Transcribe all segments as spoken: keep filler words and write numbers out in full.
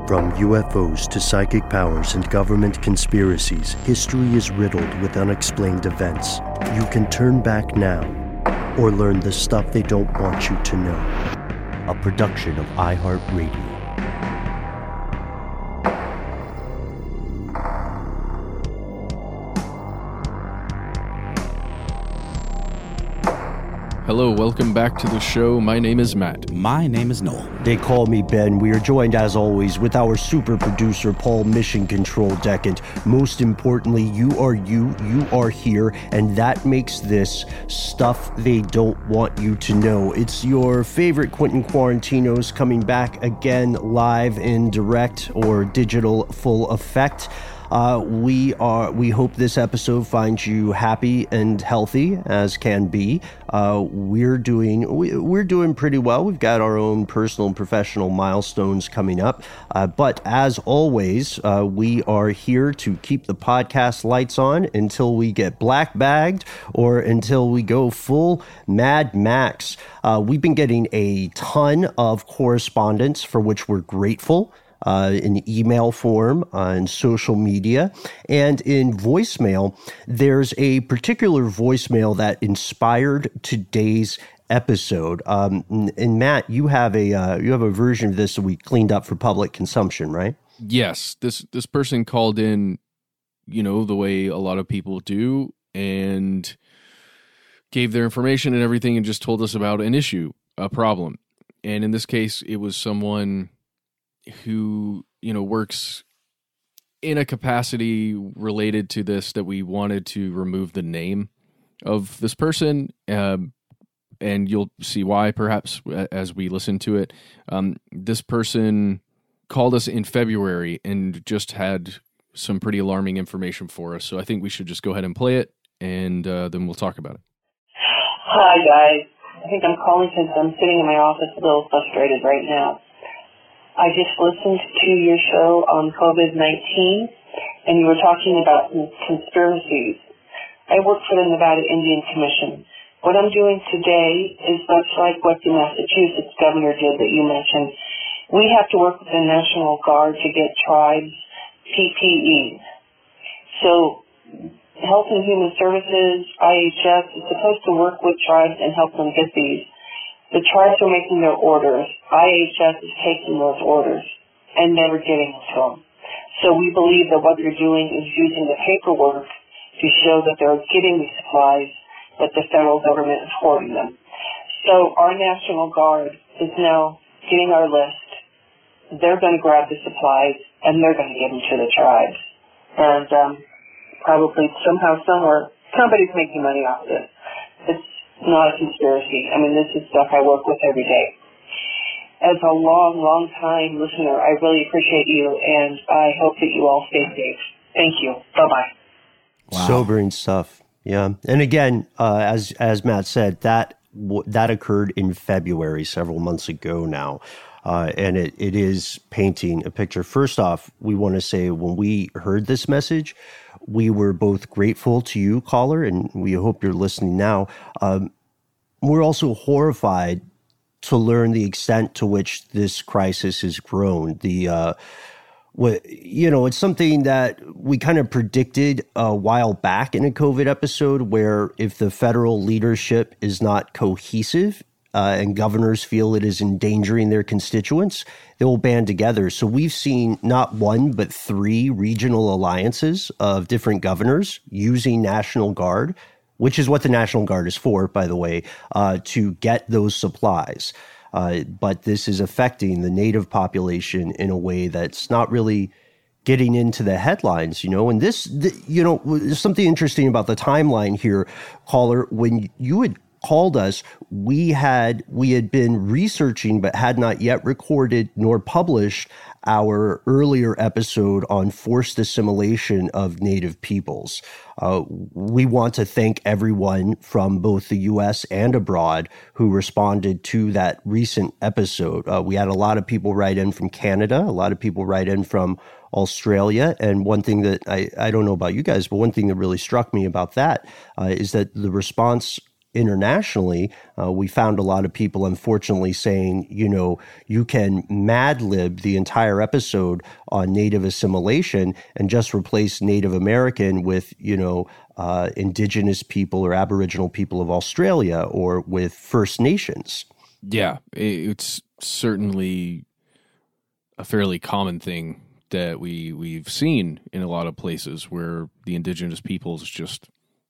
From U F Os to psychic powers and government conspiracies, history is riddled with unexplained events. You can turn back now or learn the stuff they don't want you to know. A production of iHeartRadio. Hello, welcome back to the show. My name is Matt. My name is Noel. They call me Ben. We are joined, as always, with our super producer, Paul Mission Control Decant. Most importantly, you are you, you are here, and that makes this stuff they don't want you to know. It's your favorite Quentin Quarantinos coming back again, live in direct or digital full effect. Uh, we are. We hope this episode finds you happy and healthy as can be. Uh, we're doing. We, we're doing pretty well. We've got our own personal and professional milestones coming up. Uh, but as always, uh, we are here to keep the podcast lights on until we get black bagged or until we go full Mad Max. Uh, we've been getting a ton of correspondence for which we're grateful. Uh, in email form, uh, in social media, and in voicemail. There's a particular voicemail that inspired today's episode. Um, and, and Matt, you have a uh, you have a version of this that we cleaned up for public consumption, right? Yes, this this person called in, you know, the way a lot of people do, and gave their information and everything, and just told us about an issue, a problem. And in this case, it was someone who, you know, works in a capacity related to this that we wanted to remove the name of this person. Um, and you'll see why perhaps as we listen to it. Um, this person called us in February and just had some pretty alarming information for us. So I think we should just go ahead and play it, and uh, then we'll talk about it. Hi, guys. I think I'm calling because I'm sitting in my office a little frustrated right now. I just listened to your show on COVID nineteen, and you were talking about conspiracies. I work for the Nevada Indian Commission. What I'm doing today is much like what the Massachusetts governor did that you mentioned. We have to work with the National Guard to get tribes P P E. So Health and Human Services, I H S, is supposed to work with tribes and help them get these. The tribes are making their orders. I H S is taking those orders and never getting them to them. So we believe that what they're doing is using the paperwork to show that they're getting these supplies, but the federal government is hoarding them. So our National Guard is now getting our list. They're going to grab the supplies, and they're going to give them to the tribes. And um, probably somehow, somewhere, somebody's making money off this. It's not a conspiracy. I mean, this is stuff I work with every day. As a long, long time listener, I really appreciate you, and I hope that you all stay safe. Thank you. Bye-bye. Wow. Sobering stuff. Yeah. And again, uh, as as Matt said, that that occurred in February, several months ago now. Uh, and it, it is painting a picture. First off, we want to say when we heard this message, we were both grateful to you, caller, and we hope you're listening now. Um, we're also horrified to learn the extent to which this crisis has grown. The, uh, what, you know, it's something that we kind of predicted a while back in a COVID episode, where if the federal leadership is not cohesive, Uh, and governors feel it is endangering their constituents, they will band together. So we've seen not one, but three regional alliances of different governors using National Guard, which is what the National Guard is for, by the way, uh, to get those supplies. Uh, but this is affecting the native population in a way that's not really getting into the headlines, you know. And this, the, you know, there's something interesting about the timeline here, caller. When you had called us, we had we had been researching but had not yet recorded nor published our earlier episode on forced assimilation of Native peoples. Uh, we want to thank everyone from both the U S and abroad who responded to that recent episode. Uh, we had a lot of people write in from Canada, a lot of people write in from Australia. And one thing that I, I don't know about you guys, but one thing that really struck me about that uh, is that the response internationally, uh, we found a lot of people, unfortunately, saying, you know, you can Mad Lib the entire episode on Native assimilation and just replace Native American with, you know, uh, Indigenous people or Aboriginal people of Australia or with First Nations. Yeah, it's certainly a fairly common thing that we, we've seen in a lot of places where the Indigenous peoples just...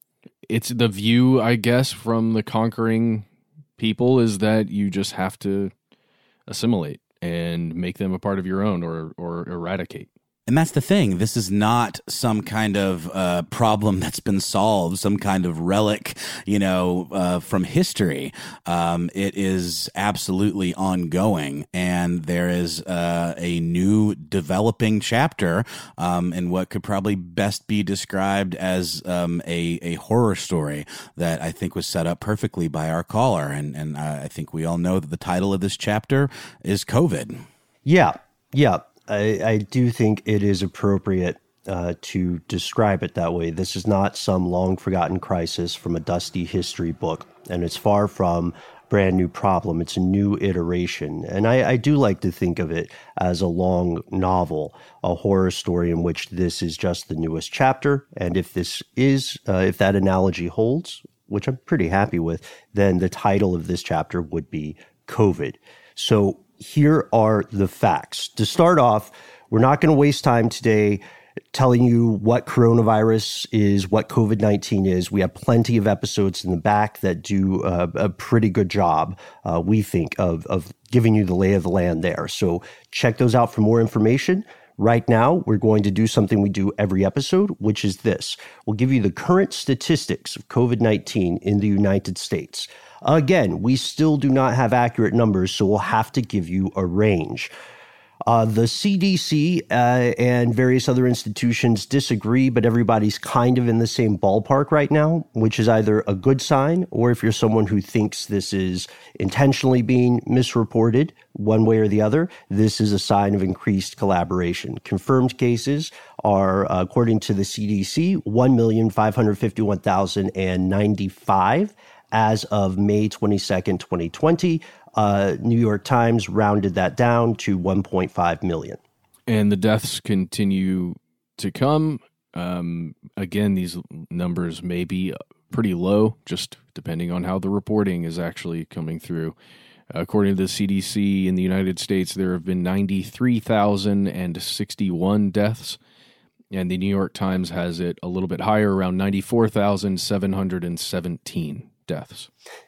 It's the view, I guess, from the conquering people is that you just have to assimilate and make them a part of your own or or eradicate. And that's the thing. This is not some kind of uh, problem that's been solved, some kind of relic, you know, uh, from history. Um, it is absolutely ongoing. And there is uh, a new developing chapter um, in what could probably best be described as um, a, a horror story that I think was set up perfectly by our caller. And, and I think we all know that the title of this chapter is COVID. Yeah, yeah. I, I do think it is appropriate uh, to describe it that way. This is not some long-forgotten crisis from a dusty history book, and it's far from a brand new problem. It's a new iteration, and I, I do like to think of it as a long novel, a horror story in which this is just the newest chapter, and if this is, uh, if that analogy holds, which I'm pretty happy with, then the title of this chapter would be COVID. So here are the facts. To start off, we're not going to waste time today telling you what coronavirus is, what COVID nineteen is. We have plenty of episodes in the back that do uh, a pretty good job, uh, we think, of, of giving you the lay of the land there. So check those out for more information. Right now, we're going to do something we do every episode, which is this. We'll give you the current statistics of COVID nineteen in the United States. Again, we still do not have accurate numbers, so we'll have to give you a range. Uh, the C D C uh, and various other institutions disagree, but everybody's kind of in the same ballpark right now, which is either a good sign, or if you're someone who thinks this is intentionally being misreported one way or the other, this is a sign of increased collaboration. Confirmed cases are, uh, according to the C D C, one million five hundred fifty-one thousand ninety-five as of May twenty-second, twenty twenty. Uh, New York Times rounded that down to one point five million. And the deaths continue to come. Um, again, these numbers may be pretty low, just depending on how the reporting is actually coming through. According to the C D C in the United States, there have been ninety-three thousand sixty-one deaths. And the New York Times has it a little bit higher, around ninety-four thousand seven hundred seventeen deaths.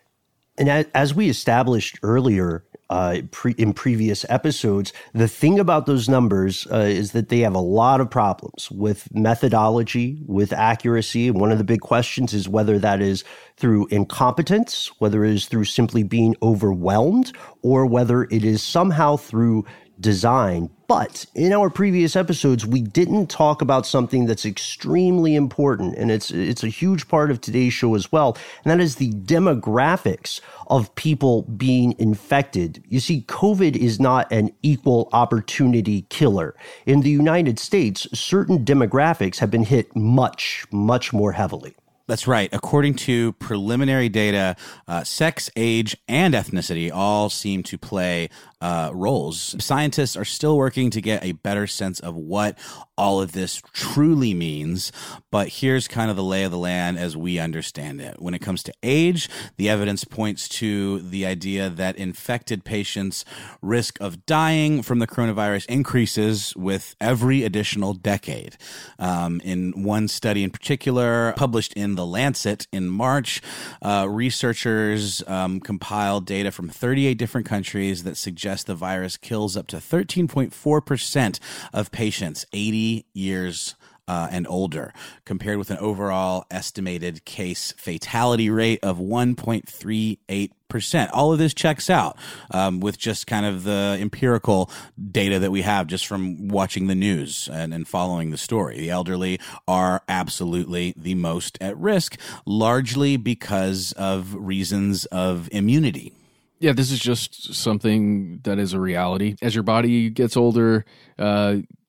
And as we established earlier uh, pre- in previous episodes, the thing about those numbers uh, is that they have a lot of problems with methodology, with accuracy. And one of the big questions is whether that is through incompetence, whether it is through simply being overwhelmed, or whether it is somehow through design. But in our previous episodes, we didn't talk about something that's extremely important, and it's it's a huge part of today's show as well, and that is the demographics of people being infected. You see, COVID is not an equal opportunity killer. In the United States, certain demographics have been hit much, much more heavily. That's right. According to preliminary data, uh, sex, age, and ethnicity all seem to play uh, roles. Scientists are still working to get a better sense of what all of this truly means, but here's kind of the lay of the land as we understand it. When it comes to age, the evidence points to the idea that infected patients' risk of dying from the coronavirus increases with every additional decade. Um, in one study in particular, published in The Lancet in March, uh, researchers um, compiled data from thirty-eight different countries that suggest the virus kills up to thirteen point four percent of patients eighty years uh, and older, compared with an overall estimated case fatality rate of one point three eight percent. All of this checks out um, with just kind of the empirical data that we have just from watching the news and, and following the story. The elderly are absolutely the most at risk, largely because of reasons of immunity. Yeah, this is just something that is a reality. As your body gets older, uh,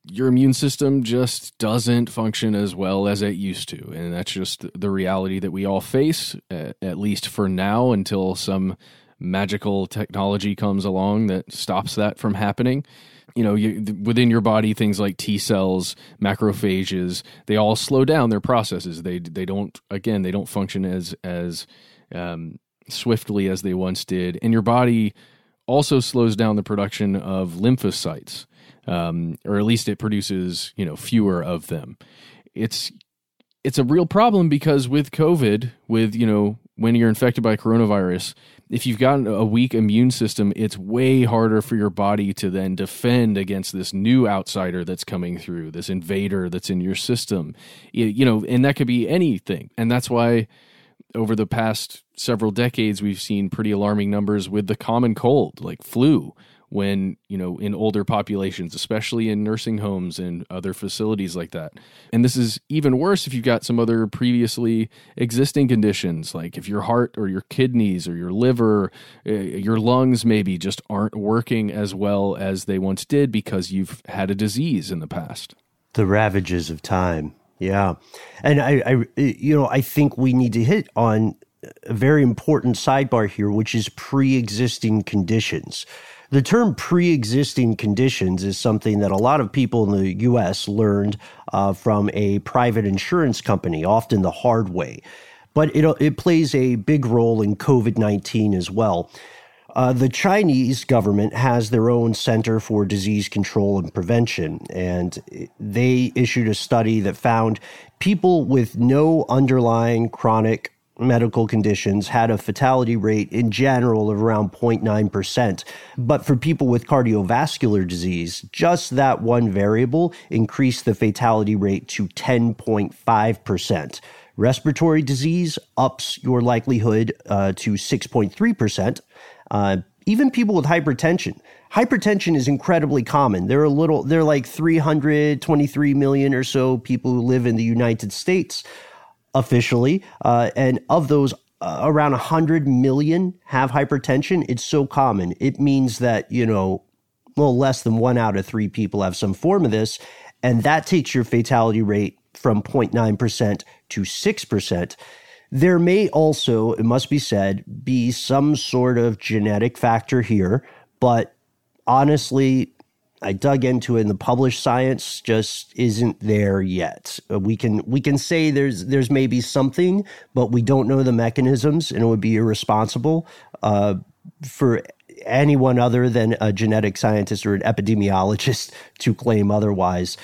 your immune system just doesn't function as well as it used to. And that's just the reality that we all face, at least for now, until some magical technology comes along that stops that from happening. You know, you, within your body, things like T cells, macrophages, they all slow down their processes. They they don't, again, they don't function as as um, swiftly as they once did. And your body also slows down the production of lymphocytes, um, or at least it produces, you know, fewer of them. It's it's a real problem because with COVID, with, you know, when you're infected by coronavirus, if you've got a weak immune system, it's way harder for your body to then defend against this new outsider that's coming through, this invader that's in your system. You, you know, and that could be anything. And that's why over the past several decades, we've seen pretty alarming numbers with the common cold, like flu, when, you know, in older populations, especially in nursing homes and other facilities like that. And this is even worse if you've got some other previously existing conditions, like if your heart or your kidneys or your liver, uh, your lungs maybe just aren't working as well as they once did because you've had a disease in the past. The ravages of time. Yeah. And I, I, you know, I think we need to hit on a very important sidebar here, which is pre-existing conditions. The term pre-existing conditions is something that a lot of people in the U S learned uh, from a private insurance company, often the hard way. But it, it plays a big role in COVID nineteen as well. Uh, the Chinese government has their own Center for Disease Control and Prevention, and they issued a study that found people with no underlying chronic medical conditions had a fatality rate in general of around zero point nine percent. But for people with cardiovascular disease, just that one variable increased the fatality rate to ten point five percent. Respiratory disease ups your likelihood uh, to six point three percent. Uh, even people with hypertension. Hypertension is incredibly common. There are a little, there are like three hundred twenty-three million or so people who live in the United States officially. Uh, and of those, uh, around one hundred million have hypertension. It's so common. It means that, you know, well, less than one out of three people have some form of this. And that takes your fatality rate from zero point nine percent to six percent. There may also, it must be said, be some sort of genetic factor here, but honestly, I dug into it, and the published science just isn't there yet. We can we can say there's there's maybe something, but we don't know the mechanisms, and it would be irresponsible uh, for anyone other than a genetic scientist or an epidemiologist to claim otherwise.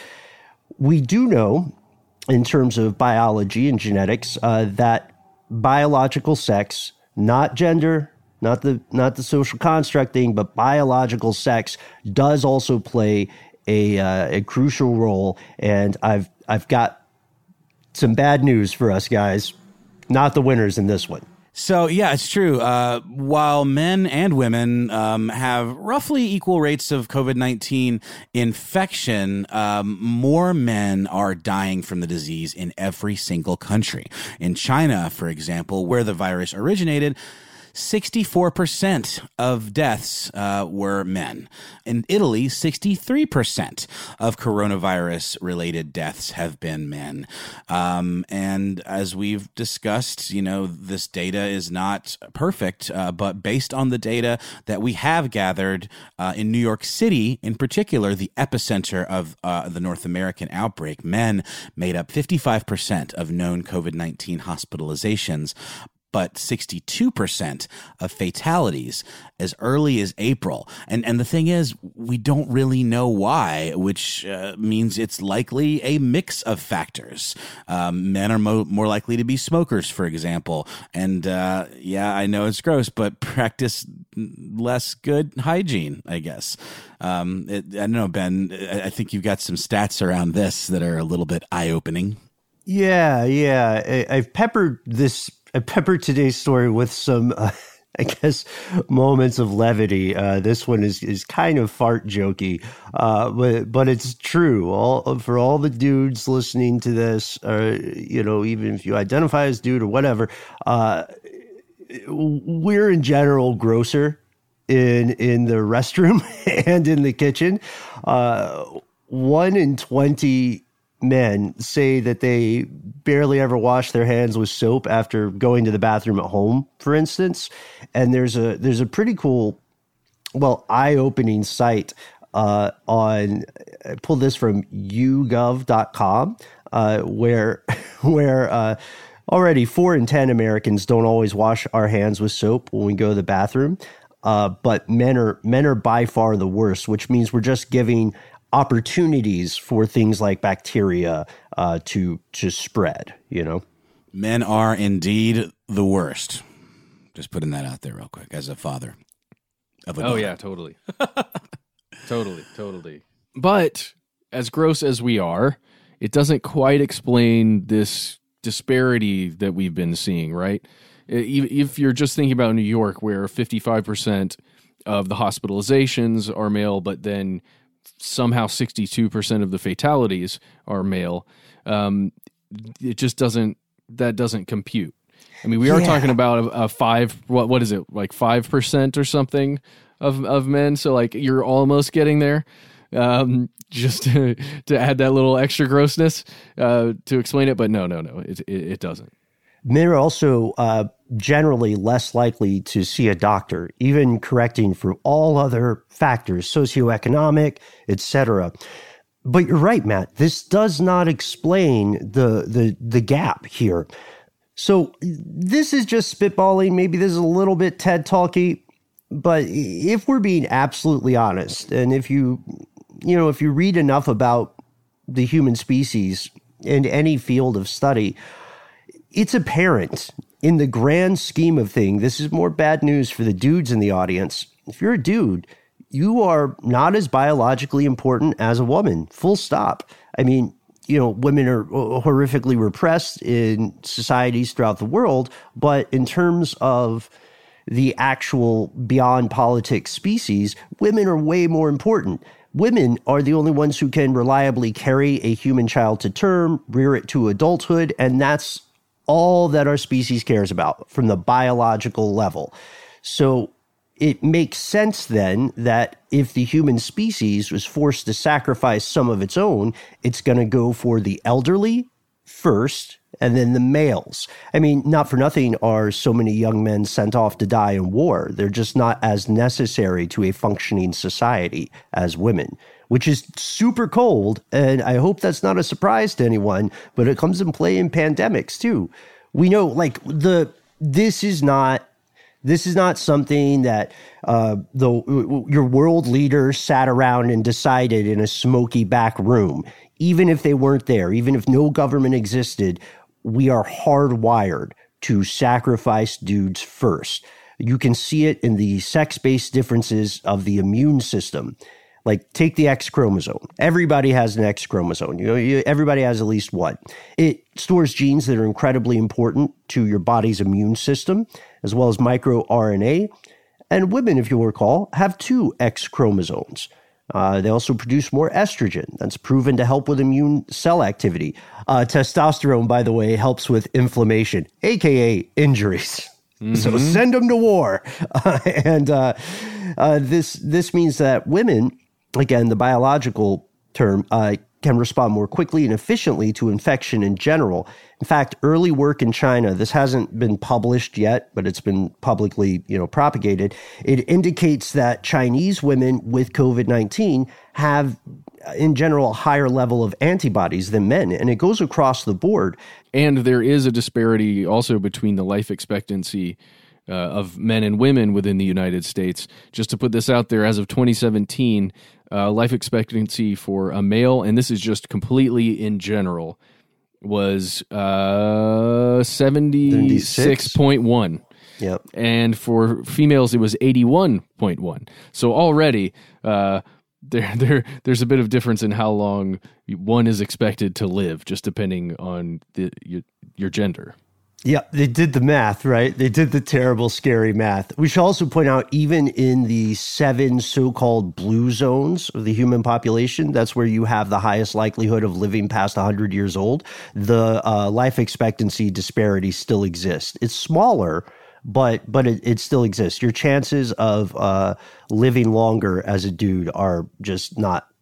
We do know, in terms of biology and genetics, uh, that biological sex, not gender, not the not the social construct thing, but biological sex does also play a uh, a crucial role. And I've I've got some bad news for us guys. Not the winners in this one. So, yeah, it's true. Uh, while men and women um, have roughly equal rates of COVID nineteen infection, um, more men are dying from the disease in every single country. In China, for example, where the virus originated, sixty-four percent of deaths uh, were men. In Italy, sixty-three percent of coronavirus-related deaths have been men. Um, and as we've discussed, you know, this data is not perfect, uh, but based on the data that we have gathered uh, in New York City, in particular, the epicenter of uh, the North American outbreak, men made up fifty-five percent of known COVID nineteen hospitalizations, but sixty-two percent of fatalities as early as April. And and the thing is, we don't really know why, which uh, means it's likely a mix of factors. Um, men are mo- more likely to be smokers, for example. And uh, yeah, I know it's gross, but practice less good hygiene, I guess. Um, it, I don't know, Ben, I think you've got some stats around this that are a little bit eye-opening. Yeah, yeah. I, I've peppered this I peppered today's story with some, uh, I guess, moments of levity. Uh, this one is, is kind of fart jokey, uh, but but it's true. All for all the dudes listening to this, or you know, even if you identify as dude or whatever, uh, we're in general grosser in in the restroom and in the kitchen. Uh, one in twenty men say that they barely ever wash their hands with soap after going to the bathroom at home, for instance. And there's a there's a pretty cool, well, eye-opening site uh, on, I pulled this from you gov dot com, uh, where, where uh, already four in ten Americans don't always wash our hands with soap when we go to the bathroom. Uh, but men are men are by far the worst, which means we're just giving opportunities for things like bacteria uh, to to spread, you know? Men are indeed the worst. Just putting that out there real quick as a father of a Oh, daughter. yeah, totally. totally, totally. But as gross as we are, it doesn't quite explain this disparity that we've been seeing, right? If you're just thinking about New York, where fifty-five percent of the hospitalizations are male, but then somehow sixty-two percent of the fatalities are male, um, it just doesn't, that doesn't compute. I mean, we are Yeah. talking about a, a five, what what is it, like five percent or something of of men, so like you're almost getting there. Um, just to, to add that little extra grossness uh, to explain it, but no, no, no, it, it, it doesn't. Men are also uh, generally less likely to see a doctor, even correcting for all other factors, socioeconomic, et cetera. But you're right, Matt. This does not explain the the the gap here. So this is just spitballing. Maybe this is a little bit TED talky, but if we're being absolutely honest, and if you you know if you read enough about the human species in any field of study, it's apparent in the grand scheme of things. This is more bad news for the dudes in the audience. If you're a dude, you are not as biologically important as a woman, full stop. I mean, you know, women are horrifically repressed in societies throughout the world, but in terms of the actual beyond politics species, women are way more important. Women are the only ones who can reliably carry a human child to term, rear it to adulthood, and that's all that our species cares about from the biological level. So it makes sense then that if the human species was forced to sacrifice some of its own, it's going to go for the elderly first and then the males. I mean, not for nothing are so many young men sent off to die in war. They're just not as necessary to a functioning society as women, which is super cold. And I hope that's not a surprise to anyone, but it comes in play in pandemics too. We know, like, the this is not this is not something that uh, the your world leaders sat around and decided in a smoky back room. Even if they weren't there, even if no government existed, we are hardwired to sacrifice dudes first. You can see it in the sex-based differences of the immune system. Like, take the X chromosome. Everybody has an X chromosome. You know, you, everybody has at least one. It stores genes that are incredibly important to your body's immune system, as well as microRNA. And women, if you'll recall, have two X chromosomes. Uh, they also produce more estrogen. That's proven to help with immune cell activity. Uh, testosterone, by the way, helps with inflammation, a k a injuries. Mm-hmm. So send them to war. Uh, and uh, uh, this this means that women, again, the biological term, uh, can respond more quickly and efficiently to infection in general. In fact, early work in China, this hasn't been published yet, but it's been publicly, you know, propagated. It indicates that Chinese women with COVID nineteen have, in general, a higher level of antibodies than men, and it goes across the board. And there is a disparity also between the life expectancy uh, of men and women within the United States. Just to put this out there, as of twenty seventeen, uh, life expectancy for a male, and this is just completely in general, was uh, seventy-six point one. Yep. And for females, it was eighty-one point one. So already uh, there, there, there's a bit of difference in how long one is expected to live, just depending on the, your, your gender. Yeah, they did the math, right? They did the terrible, scary math. We should also point out, even in the seven so-called blue zones of the human population, that's where you have the highest likelihood of living past one hundred years old, the uh, life expectancy disparity still exists. It's smaller, but but it, it still exists. Your chances of uh, living longer as a dude are just not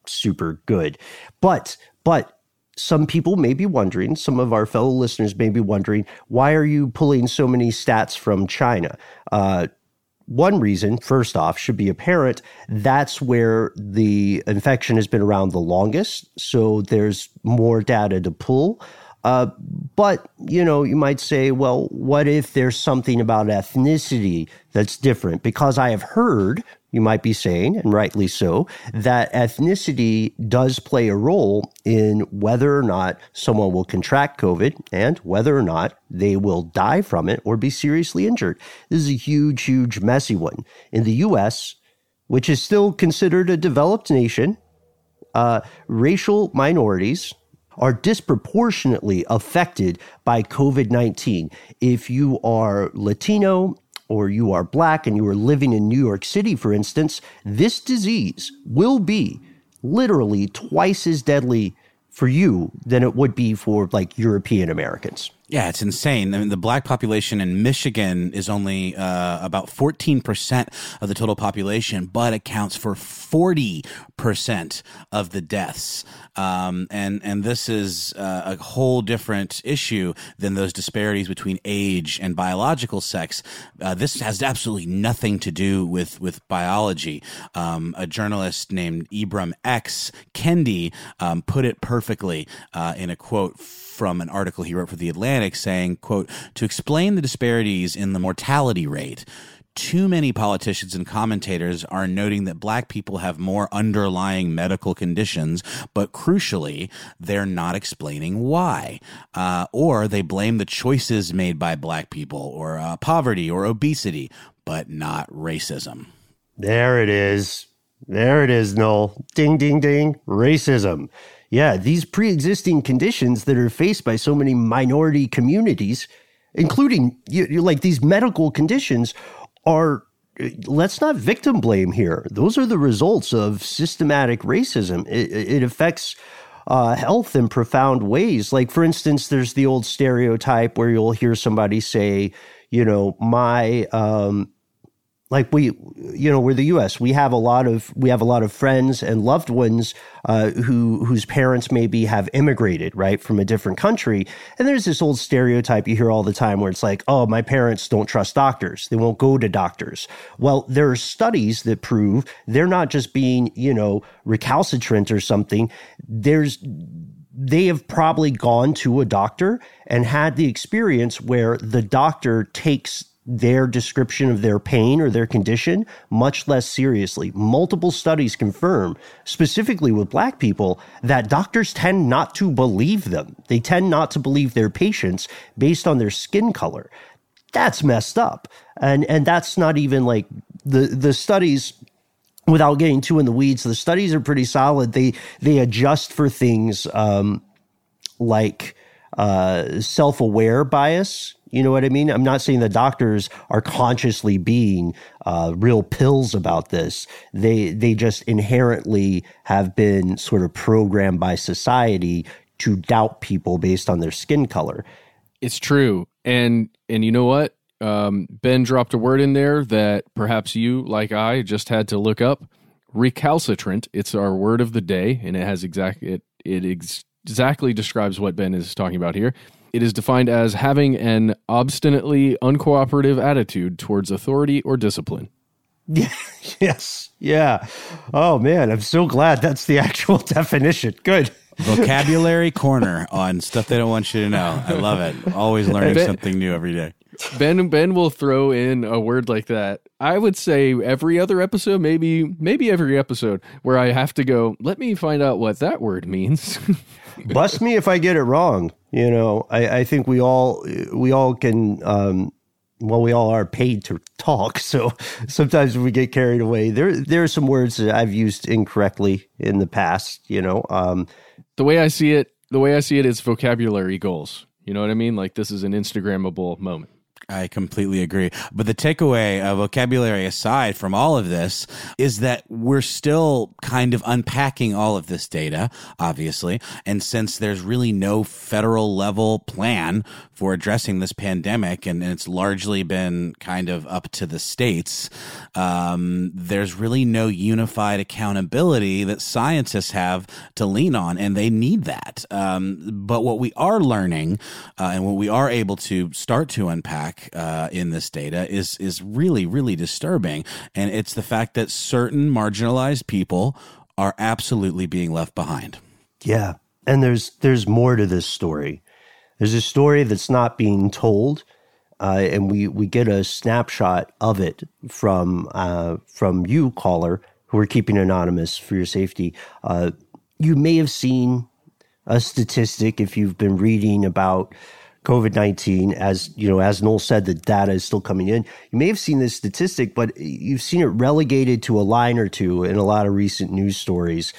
super good. But, but some people may be wondering, some of our fellow listeners may be wondering, why are you pulling so many stats from China? Uh, One reason, first off, should be apparent. That's where the infection has been around the longest. So there's more data to pull. Uh, but, you know, you might say, well, what if there's something about ethnicity that's different? Because I have heard, you might be saying, and rightly so, that ethnicity does play a role in whether or not someone will contract COVID and whether or not they will die from it or be seriously injured. This is a huge, huge, messy one. In the U S, which is still considered a developed nation, uh, racial minorities are disproportionately affected by COVID nineteen. If you are Latino or you are Black and you are living in New York City, for instance, this disease will be literally twice as deadly for you than it would be for like European Americans. Yeah, it's insane. I mean, the Black population in Michigan is only uh, about fourteen percent of the total population, but accounts for forty percent of the deaths. Um, and, and this is uh, a whole different issue than those disparities between age and biological sex. Uh, this has absolutely nothing to do with, with biology. Um, a journalist named Ibram X. Kendi um, put it perfectly uh, in a quote from an article he wrote for The Atlantic saying, quote, "To explain the disparities in the mortality rate, too many politicians and commentators are noting that Black people have more underlying medical conditions, but crucially, they're not explaining why. Uh, or they blame the choices made by Black people or uh, poverty or obesity, but not racism." There it is. There it is, Noel. Ding, ding, ding. Racism. Yeah, these pre-existing conditions that are faced by so many minority communities, including you, you, like these medical conditions, are, let's not victim blame here. Those are the results of systematic racism. It, it affects uh, health in profound ways. Like, for instance, there's the old stereotype where you'll hear somebody say, you know, my, um, like we, you know, we're the U S. We have a lot of we have a lot of friends and loved ones uh, who whose parents maybe have immigrated, right, from a different country. And there's this old stereotype you hear all the time where it's like, oh, my parents don't trust doctors. They won't go to doctors. Well, there are studies that prove they're not just being, you know, recalcitrant or something. There's they have probably gone to a doctor and had the experience where the doctor takes their description of their pain or their condition much less seriously. Multiple studies confirm, specifically with Black people, that doctors tend not to believe them. They tend not to believe their patients based on their skin color. That's messed up. And and that's not even like the the studies, without getting too in the weeds, the studies are pretty solid. They they adjust for things um, like uh, self-aware bias. You know what I mean? I'm not saying the doctors are consciously being uh, real pills about this. They they just inherently have been sort of programmed by society to doubt people based on their skin color. It's true. And and you know what? Um, Ben dropped a word in there that perhaps you, like I, just had to look up. Recalcitrant. It's our word of the day, and it has exact it it ex- exactly describes what Ben is talking about here. It is defined as having an obstinately uncooperative attitude towards authority or discipline. Yeah, yes. Yeah. Oh, man. I'm so glad that's the actual definition. Good. Vocabulary corner on stuff they don't want you to know. I love it. Always learning Ben, something new every day. Ben Ben will throw in a word like that. I would say every other episode, maybe maybe every episode, where I have to go, let me find out what that word means. Bust me if I get it wrong. You know, I, I think we all we all can. Um, well, we all are paid to talk, so sometimes we get carried away. There, there are some words that I've used incorrectly in the past. You know, um, the way I see it, the way I see it is vocabulary goals. You know what I mean? Like this is an Instagrammable moment. I completely agree. But the takeaway, uh, vocabulary aside from all of this, is that we're still kind of unpacking all of this data, obviously. And since there's really no federal level plan for addressing this pandemic, and, and it's largely been kind of up to the states, um, there's really no unified accountability that scientists have to lean on, and they need that. Um, but what we are learning uh, and what we are able to start to unpack Uh, in this data is is really, really disturbing. And it's the fact that certain marginalized people are absolutely being left behind. Yeah. And there's there's more to this story. There's a story that's not being told, uh, and we, we get a snapshot of it from uh, from you, caller, who are keeping anonymous for your safety. Uh, you may have seen a statistic if you've been reading about COVID nineteen, as you know, as Noel said, the data is still coming in. You may have seen this statistic, but you've seen it relegated to a line or two in a lot of recent news stories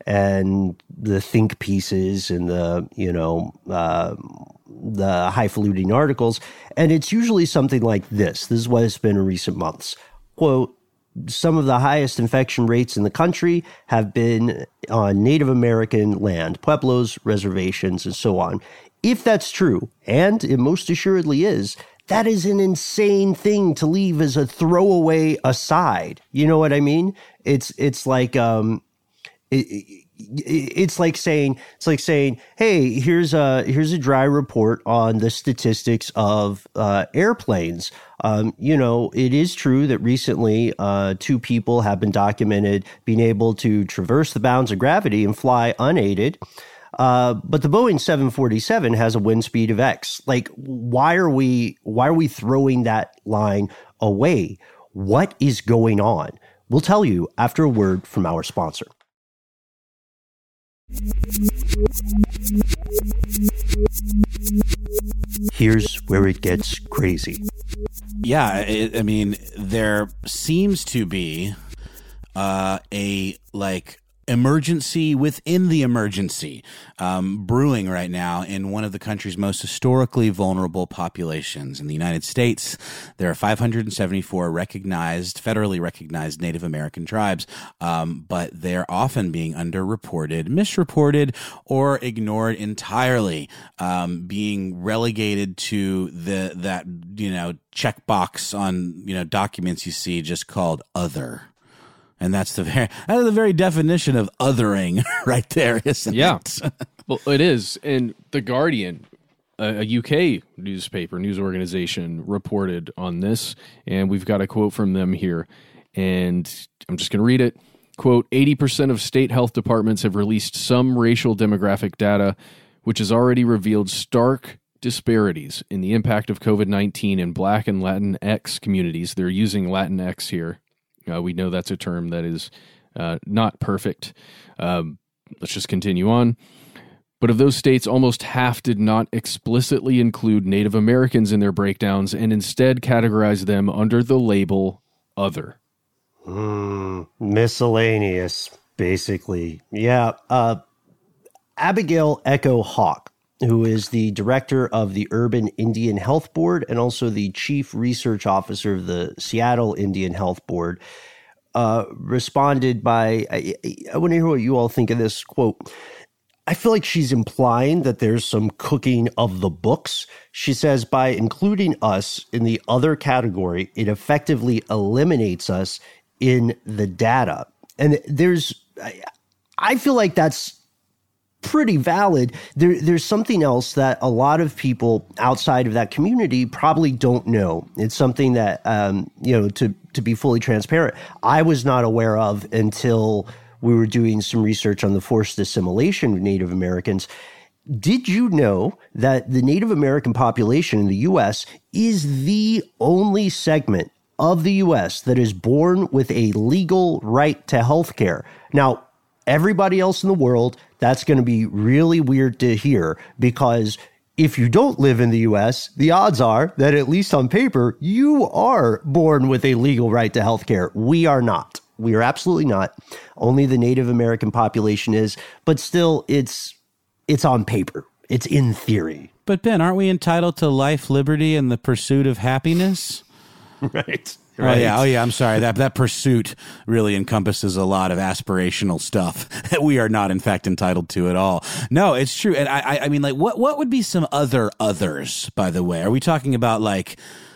and the think pieces and the, you know, uh, the highfalutin articles. And it's usually something like this. This is what it's been in recent months. Quote, some of the highest infection rates in the country have been on Native American land, pueblos, reservations, and so on. If that's true, and it most assuredly is, that is an insane thing to leave as a throwaway aside. You know what I mean? It's it's like um, it, it, it's like saying it's like saying, hey, here's a here's a dry report on the statistics of uh, airplanes. Um, you know, it is true that recently uh, two people have been documented being able to traverse the bounds of gravity and fly unaided. Uh, but the Boeing seven forty-seven has a wind speed of X. Like, why are we why are we throwing that line away? What is going on? We'll tell you after a word from our sponsor. Here's where it gets crazy. Yeah, it, I mean, there seems to be uh, a like. emergency within the emergency um, brewing right now in one of the country's most historically vulnerable populations. In the United States, there are five hundred seventy-four recognized, federally recognized Native American tribes, um, but they're often being underreported, misreported, or ignored entirely, um, being relegated to the that you know checkbox on you know documents you see just called other. And that's the very that's the very definition of othering right there, isn't yeah. it? Well, it is. And The Guardian, a, a U K newspaper, news organization, reported on this. And we've got a quote from them here. And I'm just going to read it. Quote, eighty percent of state health departments have released some racial demographic data, which has already revealed stark disparities in the impact of COVID nineteen in Black and Latinx communities. They're using Latinx here. Uh, we know that's a term that is uh, not perfect. Um, let's just continue on. But of those states, almost half did not explicitly include Native Americans in their breakdowns and instead categorized them under the label other. Mm, miscellaneous, basically. Yeah. Uh, Abigail Echo Hawk, who is the director of the Urban Indian Health Board and also the chief research officer of the Seattle Indian Health Board, uh, responded by, I, I want to hear what you all think of this quote. I feel like she's implying that there's some cooking of the books. She says, by including us in the other category, it effectively eliminates us in the data. And there's, I, I feel like that's pretty valid. There, there's something else that a lot of people outside of that community probably don't know. It's something that, um, you know, to, to be fully transparent, I was not aware of until we were doing some research on the forced assimilation of Native Americans. Did you know that the Native American population in the U S is the only segment of the U S that is born with a legal right to health care? Now, everybody else in the world, that's going to be really weird to hear, because if you don't live in the U S, the odds are that at least on paper, you are born with a legal right to health care. We are not. We are absolutely not. Only the Native American population is, but still it's it's on paper. It's in theory. But Ben, aren't we entitled to life, liberty, and the pursuit of happiness? Right. Right. Oh yeah, oh yeah. I'm sorry. That that pursuit really encompasses a lot of aspirational stuff that we are not, in fact, entitled to at all. No, it's true. And I, I mean, like, what what would be some other others? By the way, are we talking about like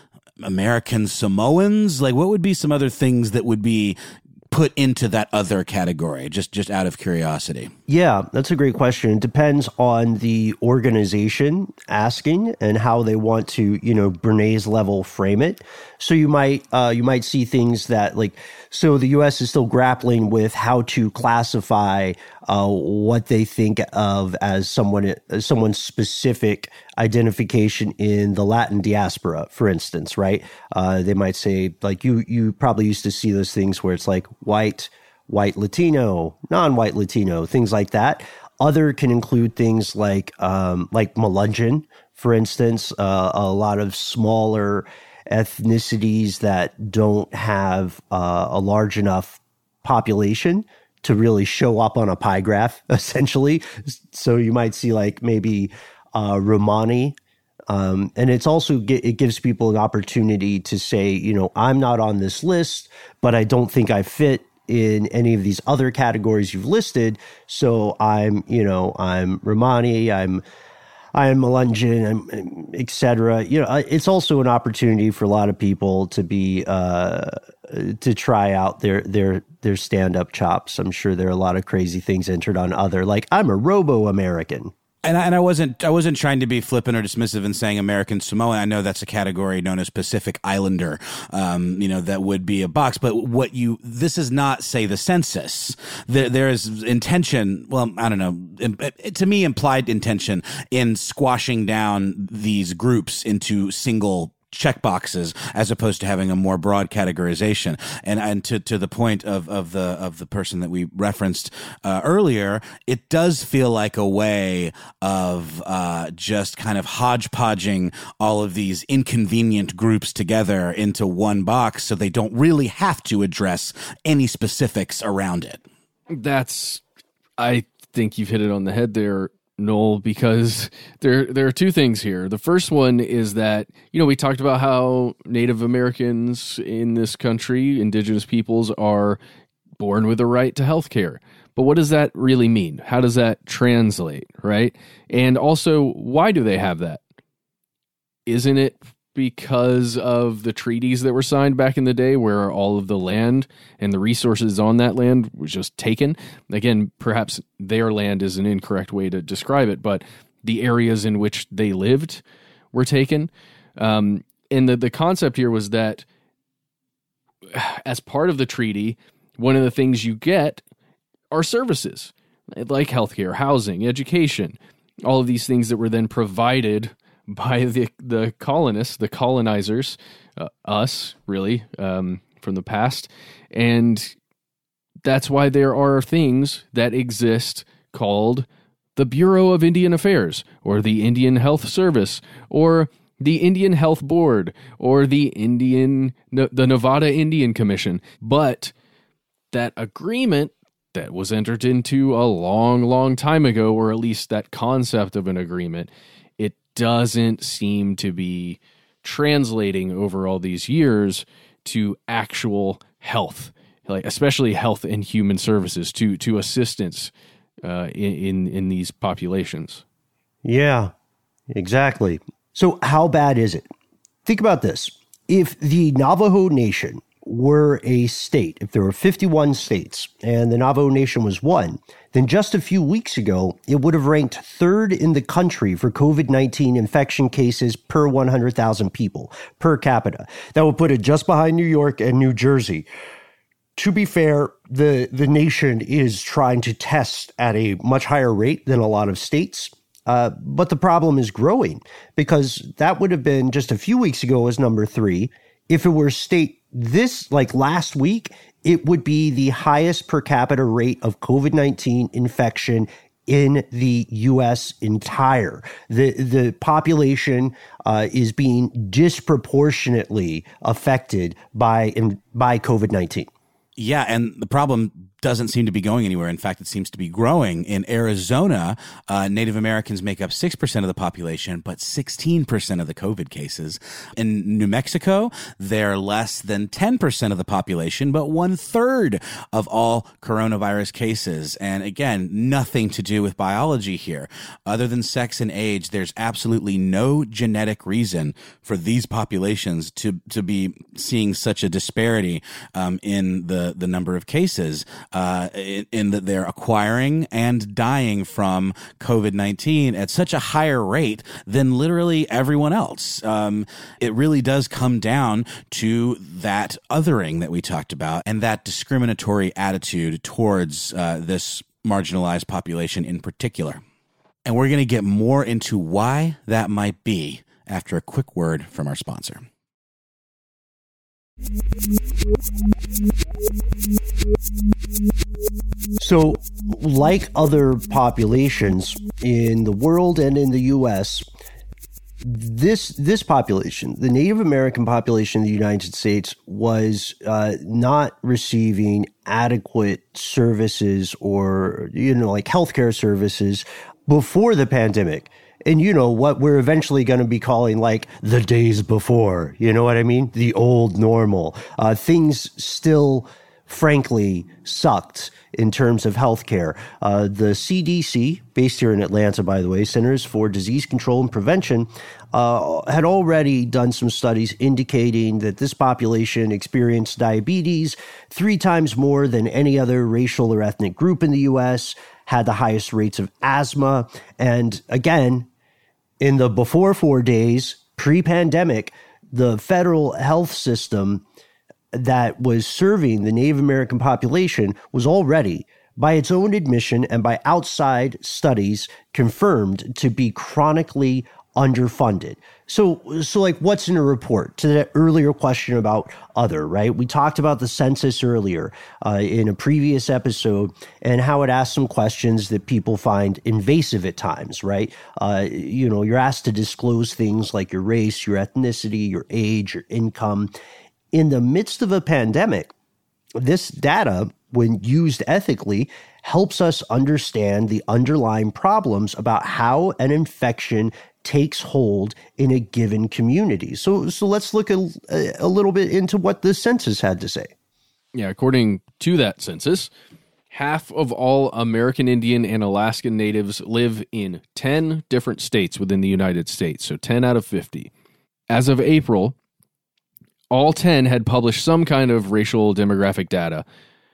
American Samoans? Like, what would be some other things that would be put into that other category? Just just out of curiosity. Yeah, that's a great question. It depends on the organization asking and how they want to, you know, Bernays level frame it. So you might uh, you might see things that like, so the U S is still grappling with how to classify uh, what they think of as someone as someone's specific identification in the Latin diaspora, for instance, right? Uh, they might say, like, you you probably used to see those things where it's like white, white Latino, non-white Latino, things like that. Other can include things like um, like Melungeon, for instance, uh, a lot of smaller ethnicities that don't have uh, a large enough population to really show up on a pie graph, essentially. So you might see like maybe uh, Romani. Um, and it's also, it gives people an opportunity to say, you know, I'm not on this list, but I don't think I fit in any of these other categories you've listed. So I'm, you know, I'm Romani, I'm, I'm Melungeon, I'm, et cetera. You know, it's also an opportunity for a lot of people to be, uh, to try out their, their, their stand-up chops. I'm sure there are a lot of crazy things entered on other, like I'm a Robo-American. And I, and I wasn't I wasn't trying to be flippant or dismissive in saying American Samoan. I know that's a category known as Pacific Islander, um, you know, that would be a box. But what you this is not, say, the census. There there is intention. Well, I don't know. To me, implied intention in squashing down these groups into single checkboxes as opposed to having a more broad categorization. And and to, to the point of, of the of the person that we referenced uh, earlier, it does feel like a way of uh, just kind of hodgepodging all of these inconvenient groups together into one box so they don't really have to address any specifics around it. That's, I think you've hit it on the head there, Noel, because there there are two things here. The first one is that, you know, we talked about how Native Americans in this country, indigenous peoples, are born with a right to health care. But what does that really mean? How does that translate, right? And also, why do they have that? Isn't it because of the treaties that were signed back in the day where all of the land and the resources on that land was just taken? Again, perhaps their land is an incorrect way to describe it, but the areas in which they lived were taken. Um, and the, the concept here was that as part of the treaty, one of the things you get are services like healthcare, housing, education, all of these things that were then provided by the the colonists, the colonizers, uh, us, really, um, from the past. And that's why there are things that exist called the Bureau of Indian Affairs, or the Indian Health Service, or the Indian Health Board, or the Indian, the Nevada Indian Commission. But that agreement that was entered into a long, long time ago, or at least that concept of an agreement, doesn't seem to be translating over all these years to actual health, like especially health and human services, to to assistance uh, in, in in these populations. Yeah, exactly. So how bad is it? Think about this. If the Navajo Nation were a state, if there were fifty-one states and the Navajo Nation was one, then just a few weeks ago, it would have ranked third in the country for COVID nineteen infection cases per one hundred thousand people, per capita. That would put it just behind New York and New Jersey. To be fair, the, the nation is trying to test at a much higher rate than a lot of states. Uh, but the problem is growing, because that would have been just a few weeks ago as number three. If it were a state this, like last week, it would be the highest per capita rate of COVID nineteen infection in the U S entire. The the population uh, is being disproportionately affected by in, by COVID nineteen. Yeah, and the problem doesn't seem to be going anywhere. In fact, it seems to be growing. In Arizona, uh, Native Americans make up six percent of the population, but sixteen percent of the COVID cases. In New Mexico, they're less than ten percent of the population, but one third of all coronavirus cases. And again, nothing to do with biology here. Other than sex and age, there's absolutely no genetic reason for these populations to, to be seeing such a disparity um, in the, the number of cases. Uh, in, in that they're acquiring and dying from COVID nineteen at such a higher rate than literally everyone else. Um, it really does come down to that othering that we talked about and that discriminatory attitude towards uh, this marginalized population in particular. And we're going to get more into why that might be after a quick word from our sponsor. So, like other populations in the world and in the U S, this this population, the Native American population in the United States, was uh, not receiving adequate services or, you know, like healthcare services before the pandemic. And, you know, what we're eventually going to be calling like the days before, you know what I mean? The old normal. Uh, things still, frankly, sucked in terms of healthcare. Uh, the C D C, based here in Atlanta, by the way, Centers for Disease Control and Prevention, uh, had already done some studies indicating that this population experienced diabetes three times more than any other racial or ethnic group in the U S, had the highest rates of asthma, and again, in the before four days, pre-pandemic, the federal health system that was serving the Native American population was already, by its own admission and by outside studies, confirmed to be chronically underfunded. So, so like what's in a report? To that earlier question about other, right? We talked about the census earlier uh, in a previous episode and how it asks some questions that people find invasive at times, right? Uh, you know, you're asked to disclose things like your race, your ethnicity, your age, your income. In the midst of a pandemic, this data, when used ethically, helps us understand the underlying problems about how an infection takes hold in a given community. So, so let's look a, a little bit into what the census had to say. Yeah, according to that census, half of all American Indian and Alaskan natives live in ten different states within the United States, so ten out of fifty. As of April, all ten had published some kind of racial demographic data,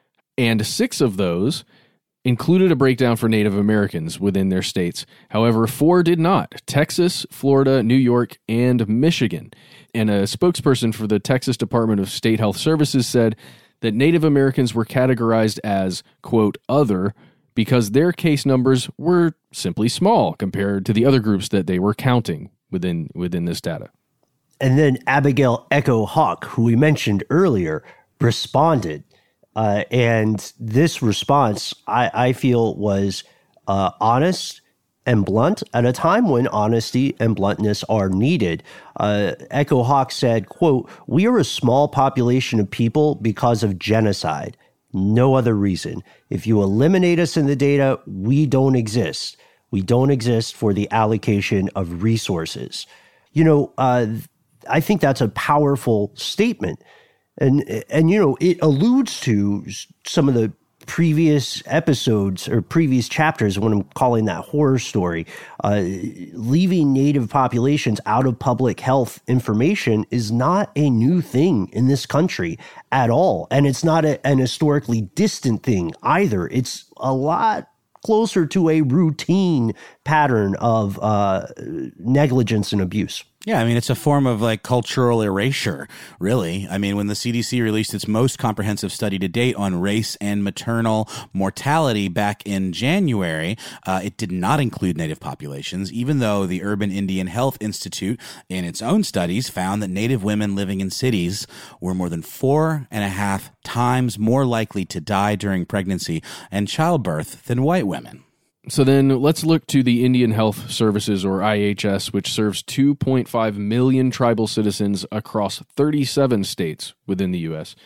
and six of those included a breakdown for Native Americans within their states. However, four did not: Texas, Florida, New York, and Michigan. And a spokesperson for the Texas Department of State Health Services said that Native Americans were categorized as, quote, other, because their case numbers were simply small compared to the other groups that they were counting within within this data. And then Abigail Echo Hawk, who we mentioned earlier, responded. Uh, and this response, I, I feel, was uh, honest and blunt at a time when honesty and bluntness are needed. Uh, Echo Hawk said, quote, "We are a small population of people because of genocide. No other reason. If you eliminate us in the data, we don't exist. We don't exist for the allocation of resources." You know, uh, I think that's a powerful statement. And, and, you know, it alludes to some of the previous episodes or previous chapters, when I'm calling that horror story. Uh, leaving Native populations out of public health information is not a new thing in this country at all. And it's not a, an historically distant thing either. It's a lot closer to a routine pattern of uh, negligence and abuse. Yeah, I mean, it's a form of like cultural erasure, really. I mean, when the C D C released its most comprehensive study to date on race and maternal mortality back in January, uh, it did not include Native populations, even though the Urban Indian Health Institute, in its own studies, found that Native women living in cities were more than four and a half times more likely to die during pregnancy and childbirth than white women. So then let's look to the Indian Health Services, or I H S, which serves two point five million tribal citizens across thirty-seven states within the U S.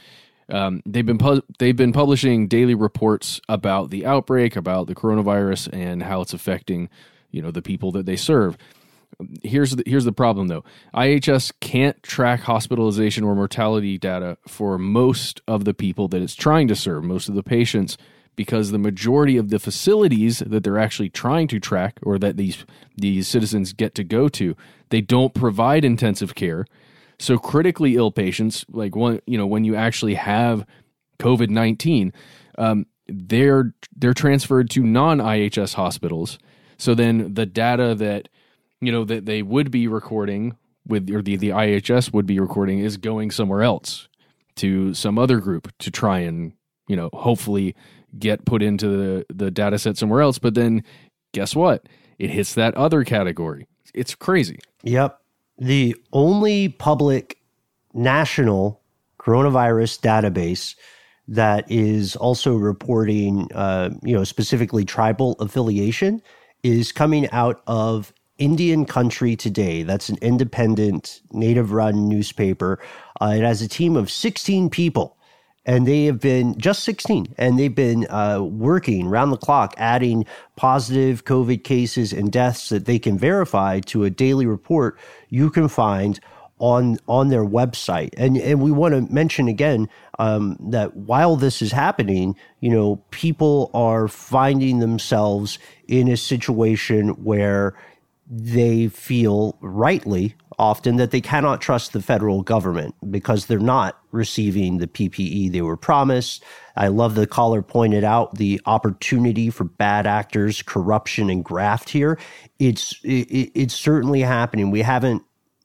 Um, they've been pu- they've been publishing daily reports about the outbreak, about the coronavirus, and how it's affecting, you know, the people that they serve. Here's the, here's the problem, though. I H S can't track hospitalization or mortality data for most of the people that it's trying to serve, most of the patients, because the majority of the facilities that they're actually trying to track, or that these these citizens get to go to, they don't provide intensive care. So critically ill patients, like one, you know, when you actually have COVID nineteen, um, they're they're transferred to non-I H S hospitals. So then the data that, you know, that they would be recording with, or the, the I H S would be recording, is going somewhere else to some other group to try and, you know, hopefully get put into the, the data set somewhere else. But then guess what? It hits that other category. It's crazy. Yep. The only public national coronavirus database that is also reporting, uh, you know, specifically tribal affiliation is coming out of Indian Country Today. That's an independent, native-run newspaper. Uh, it has a team of sixteen people, and they have been just sixteen, and they've been uh, working round the clock, adding positive COVID cases and deaths that they can verify to a daily report you can find on on their website. And and we want to mention again um, that while this is happening, you know, people are finding themselves in a situation where they feel rightly often that they cannot trust the federal government because they're not receiving the P P E they were promised. I love the caller pointed out the opportunity for bad actors, corruption, and graft here. It's it, it's certainly happening. We haven't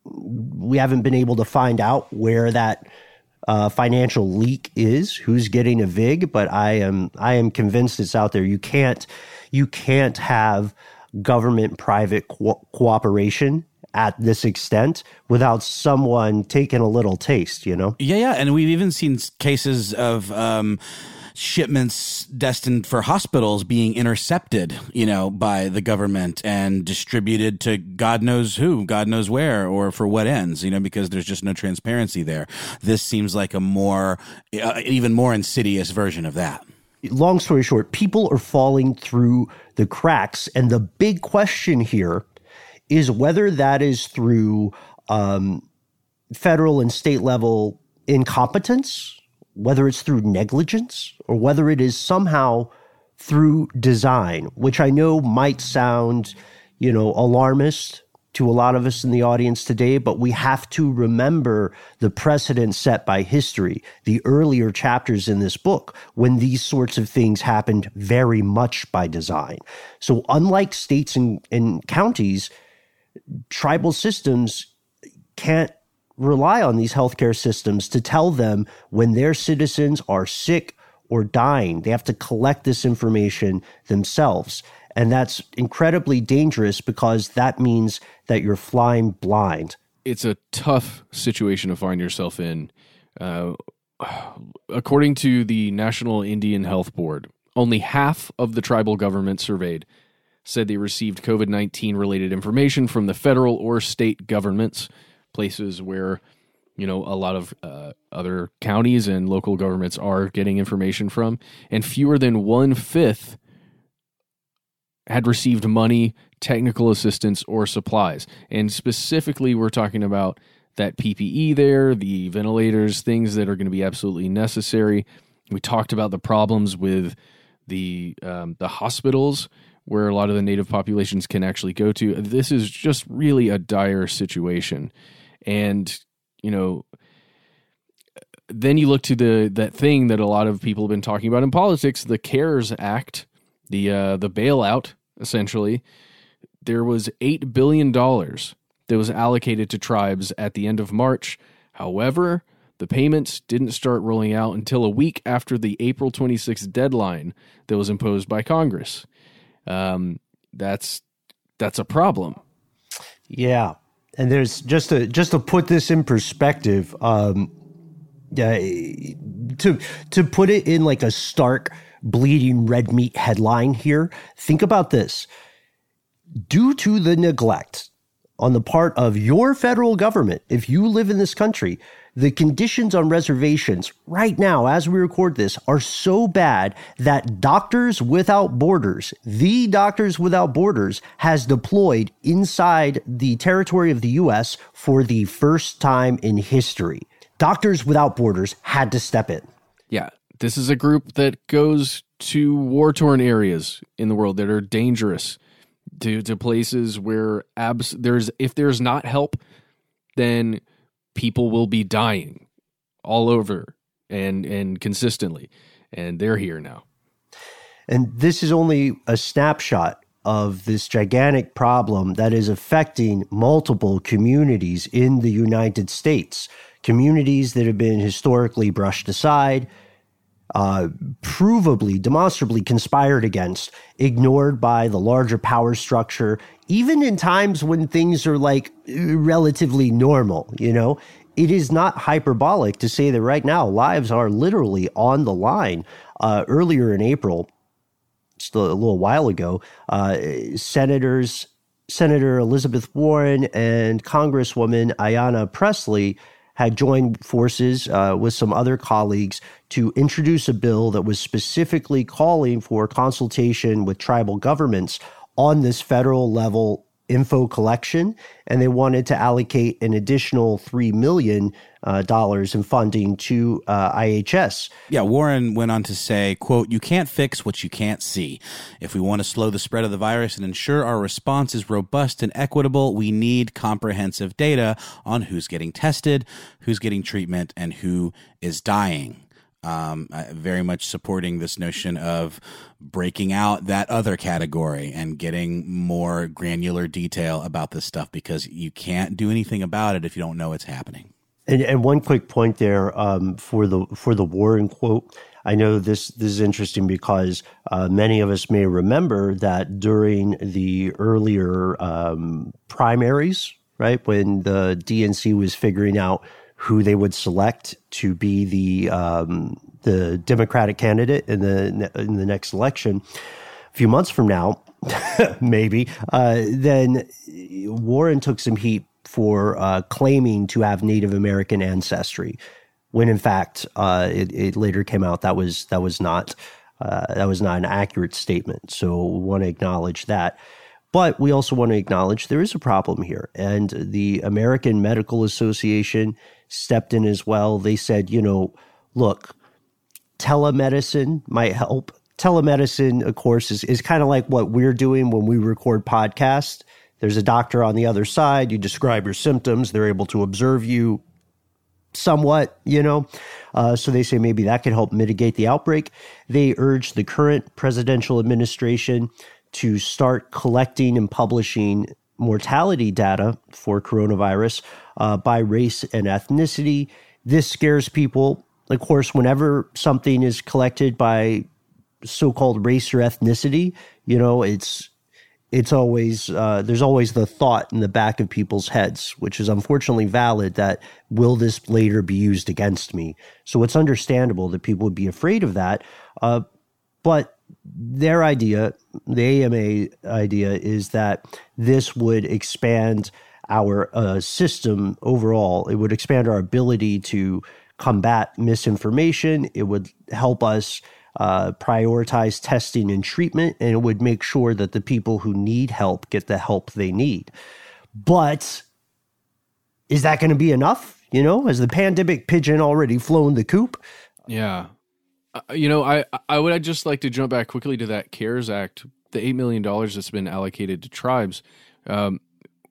we haven't been able to find out where that uh, financial leak is, who's getting a vig, but I am I am convinced it's out there. You can't you can't have government-private co- cooperation at this extent without someone taking a little taste, you know? Yeah, yeah. And we've even seen cases of um, shipments destined for hospitals being intercepted, you know, by the government and distributed to God knows who, God knows where, or for what ends, you know, because there's just no transparency there. This seems like a more, uh, even more insidious version of that. Long story short, people are falling through the cracks. And the big question here is whether that is through um, federal and state level incompetence, whether it's through negligence, or whether it is somehow through design, which I know might sound, you know, alarmist to a lot of us in the audience today, but we have to remember the precedent set by history, the earlier chapters in this book, when these sorts of things happened very much by design. So unlike states and, and counties, tribal systems can't rely on these healthcare systems to tell them when their citizens are sick or dying. They have to collect this information themselves. And that's incredibly dangerous because that means that you're flying blind. It's a tough situation to find yourself in. Uh, according to the National Indian Health Board, only half of the tribal government surveyed said they received COVID nineteen related information from the federal or state governments, places where, you know, a lot of uh, other counties and local governments are getting information from. And fewer than one-fifth had received money, technical assistance, or supplies. And specifically, we're talking about that P P E there, the ventilators, things that are going to be absolutely necessary. We talked about the problems with the um, the hospitals where a lot of the native populations can actually go to. This is just really a dire situation. And, you know, then you look to the that thing that a lot of people have been talking about in politics, the CARES Act, the uh, the bailout, essentially. There was eight billion dollars that was allocated to tribes at the end of March. However, the payments didn't start rolling out until a week after the April twenty-sixth deadline that was imposed by Congress. Um, that's that's a problem. Yeah, and there's just to just to put this in perspective. Um, uh, to to put it in like a stark, bleeding red meat headline here. Think about this: due to the neglect on the part of your federal government, if you live in this country, the conditions on reservations right now, as we record this, are so bad that Doctors Without Borders, the Doctors Without Borders, has deployed inside the territory of the U S for the first time in history. Doctors Without Borders had to step in. Yeah, this is a group that goes to war-torn areas in the world that are dangerous, to, to places where abs- there's if there's not help, then people will be dying all over and and consistently, and they're here now. And this is only a snapshot of this gigantic problem that is affecting multiple communities in the United States, communities that have been historically brushed aside, uh, provably, demonstrably conspired against, ignored by the larger power structure, even in times when things are like relatively normal, you know. It is not hyperbolic to say that right now lives are literally on the line. Uh, earlier in April, just a little while ago, uh, senators, Senator Elizabeth Warren and Congresswoman Ayanna Pressley had joined forces uh, with some other colleagues to introduce a bill that was specifically calling for consultation with tribal governments on this federal level info collection, and they wanted to allocate an additional three million dollars uh, in funding to uh, I H S. Yeah, Warren went on to say, quote, "You can't fix what you can't see. If we want to slow the spread of the virus and ensure our response is robust and equitable, we need comprehensive data on who's getting tested, who's getting treatment, and who is dying." Um, very much supporting this notion of breaking out that other category and getting more granular detail about this stuff, because you can't do anything about it if you don't know it's happening. And, and one quick point there um, for the for the Warren quote. I know this this is interesting because uh, many of us may remember that during the earlier um, primaries, right, when the D N C was figuring out who they would select to be the um, the Democratic candidate in the in the next election, a few months from now, maybe, uh, then Warren took some heat for uh, claiming to have Native American ancestry, when in fact uh, it, it later came out that was that was not uh, that was not an accurate statement. So we want to acknowledge that. But we also want to acknowledge there is a problem here. And the American Medical Association stepped in as well. They said, you know, look, telemedicine might help. Telemedicine, of course, is, is kind of like what we're doing when we record podcasts. There's a doctor on the other side. You describe your symptoms. They're able to observe you somewhat, you know. Uh, so they say maybe that could help mitigate the outbreak. They urge the current presidential administration to start collecting and publishing mortality data for coronavirus uh, by race and ethnicity. This scares people. Of course, whenever something is collected by so-called race or ethnicity, you know, it's it's always uh, there's always the thought in the back of people's heads, which is unfortunately valid, that will this later be used against me? So it's understandable that people would be afraid of that. Uh, but their idea, the A M A idea, is that this would expand our uh, system overall. It would expand our ability to combat misinformation. It would help us uh, prioritize testing and treatment, and it would make sure that the people who need help get the help they need. But is that going to be enough? You know, has the pandemic pigeon already flown the coop? Yeah. Uh, you know, I, I would just like to jump back quickly to that CARES Act, the eight million dollars that's been allocated to tribes. Um,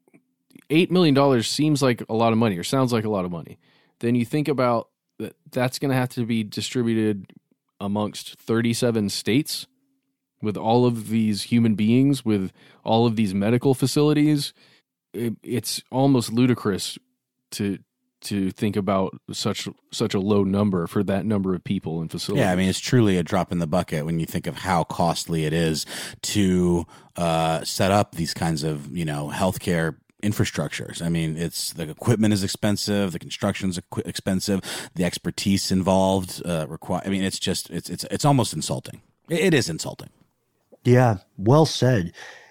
eight million dollars seems like a lot of money, or sounds like a lot of money. Then you think about that that's going to have to be distributed amongst thirty-seven states with all of these human beings, with all of these medical facilities. It, it's almost ludicrous to to think about such such a low number for that number of people and facilities. Yeah, I mean, it's truly a drop in the bucket when you think of how costly it is to uh, set up these kinds of, you know, healthcare infrastructures. I mean, it's the equipment is expensive, the construction's equi- expensive, the expertise involved uh, require. I mean, it's just it's it's it's almost insulting. It, it is insulting. Yeah, well said.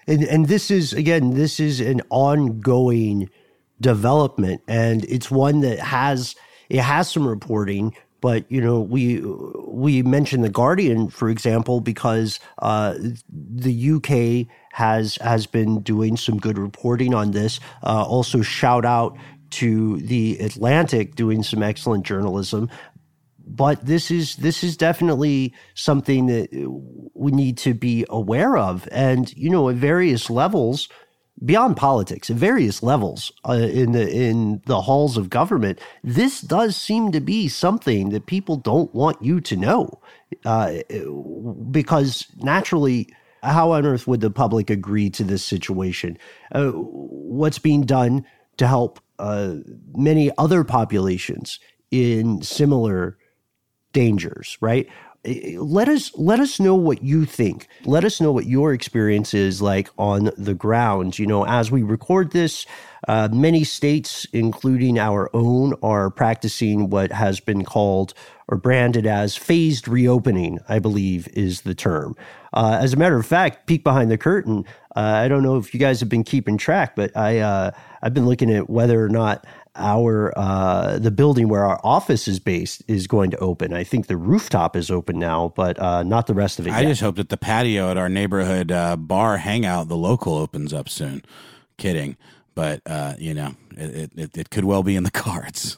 And, and this is, again, this is an ongoing development, and it's one that has, it has some reporting. But, you know, we we mentioned The Guardian, for example, because uh, the U K has has been doing some good reporting on this. Uh, also, shout out to The Atlantic doing some excellent journalism. But this is this is definitely something that we need to be aware of. And, you know, at various levels, beyond politics, at various levels uh, in the in the halls of government, this does seem to be something that people don't want you to know, uh, because naturally, how on earth would the public agree to this situation? Uh, what's being done to help uh, many other populations in similar dangers, right? Let us let us know what you think. Let us know what your experience is like on the ground. You know, as we record this, uh, many states, including our own, are practicing what has been called or branded as phased reopening, I believe is the term. Uh, as a matter of fact, peek behind the curtain, uh, I don't know if you guys have been keeping track, but I, uh, I've been looking at whether or not our uh, the building where our office is based is going to open. I think the rooftop is open now, but uh, not the rest of it I yet. just hope that the patio at our neighborhood uh, bar hangout, the local, opens up soon. Kidding. But, uh, you know, it, it, it could well be in the cards.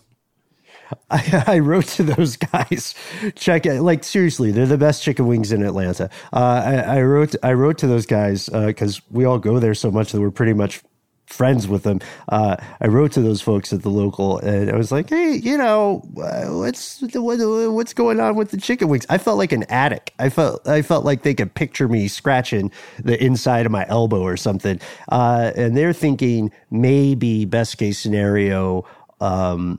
I, I wrote to those guys, check it, like seriously, they're the best chicken wings in Atlanta. Uh, I, I wrote I wrote to those guys because uh, we all go there so much that we're pretty much friends with them. Uh, I wrote to those folks at the local, and I was like, "Hey, you know, uh, what's what, what's going on with the chicken wings?" I felt like an addict. I felt I felt like they could picture me scratching the inside of my elbow or something. Uh, and they're thinking maybe best case scenario, um,